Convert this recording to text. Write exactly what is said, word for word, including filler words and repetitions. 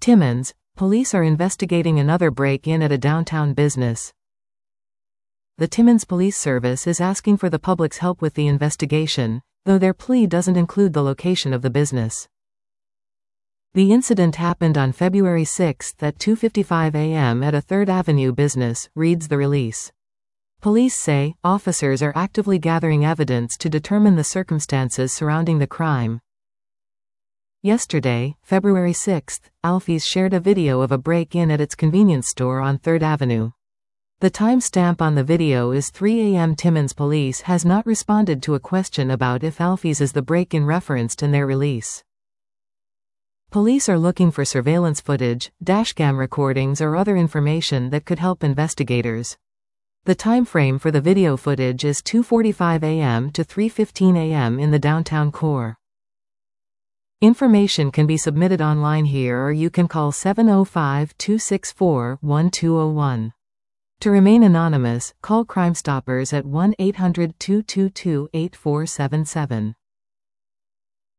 Timmins, police are investigating another break-in at a downtown business. The Timmins Police Service is asking for the public's help with the investigation, though their plea doesn't include the location of the business. The incident happened on February sixth at two fifty-five a m at a third Avenue business, reads the release. Police say, officers are actively gathering evidence to determine the circumstances surrounding the crime. Yesterday, February sixth, Alfie's shared a video of a break-in at its convenience store on third Avenue. The timestamp on the video is three a m Timmins police has not responded to a question about if Alfie's is the break-in referenced in their release. Police are looking for surveillance footage, dashcam recordings or other information that could help investigators. The time frame for the video footage is two forty-five a m to three fifteen a m in the downtown core. Information can be submitted online here, or you can call seven oh five, two six four, one two oh one. To remain anonymous, call Crime Stoppers at one eight hundred, two two two, eight four seven seven.